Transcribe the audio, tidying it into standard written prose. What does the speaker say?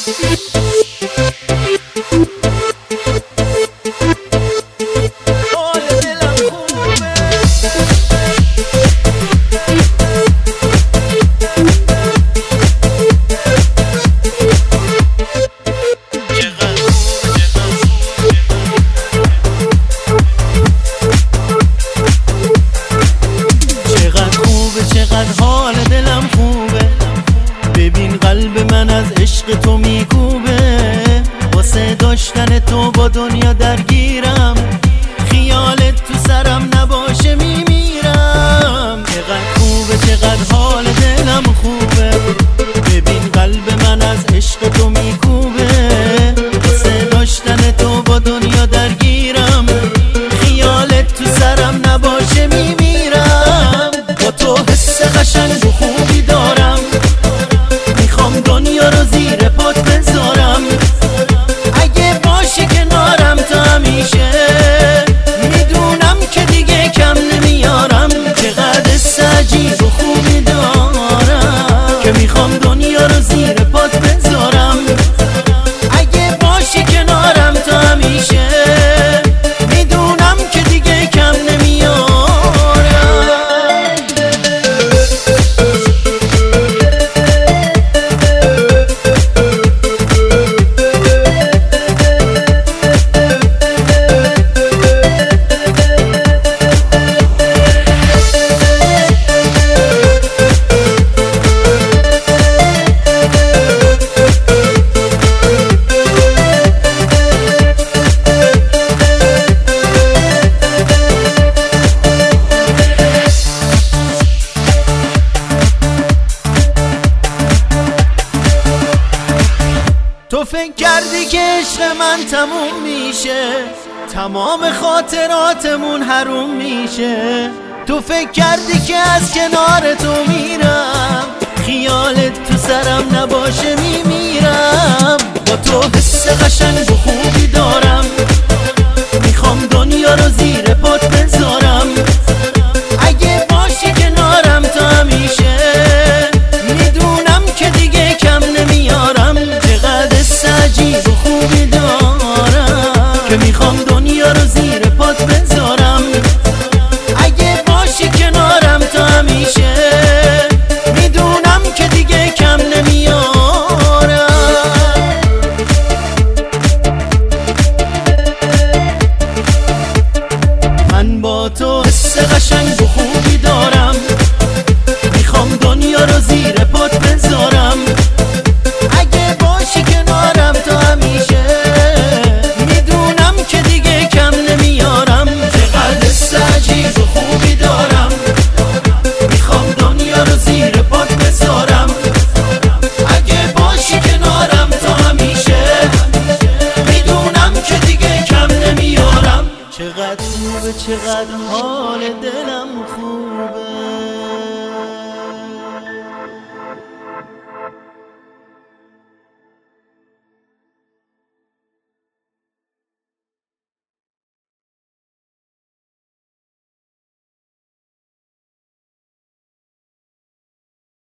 چقدر حال دلم خوبه، ببین قلب من از عشق تو میکوبه، واسه داشتن تو با دنیا درگیرم، خیالت تو سرم نباشه میمیرم. چقدر خوبه چقدر حال دلم خوبه، ببین قلب من از عشق تو میکوبه، واسه داشتن تو با دنیا درگیرم، خیالت تو سرم نباشه میمیرم. با تو حس قشنگ و خوبی دارم، میخوام دنیا رو زیر پات بذارم، اگه باشی کنارم تا همیشه، میدونم که دیگه کم نمیارم. چقدر حس عجیب و خوبی دارم که میخوام دنیا رو زیر پات بذارم، اگه باشی کنارم تا همیشه، میدونم که دیگه کم نمیارم. تو فکر کردی که عشق من تموم میشه، تمام خاطراتمون حروم میشه، تو فکر کردی که از کنار تو میرم، خیالت تو سرم نباشه میمیرم. با تو حس قشنگ و خوبی دارم، میخوام دنیا رو زیر پات بذارم، اگه باشی کنارم تا همیشه، میدونم که دیگه کم نمیارم. عجیب و خوبی دارم که میخوام دنیا رو زیر پات بذارم، اگه باشی کنارم تا همیشه، میدونم که دیگه کم نمیارم. من با تو حس قشنگ و خوبی دارم، میخوام دنیا رو زیر پات بذارم، اگه باشی کنارم تا همیشه، میدونم که دیگه کم نمیارم. چقدر حس عجیب و خوبی دارم، میخوام دنیا رو زیر پات بذارم، اگه باشی کنارم تا همیشه، میدونم که دیگه کم نمیارم. چقدر خوبه چقدر حال دلم خوبه.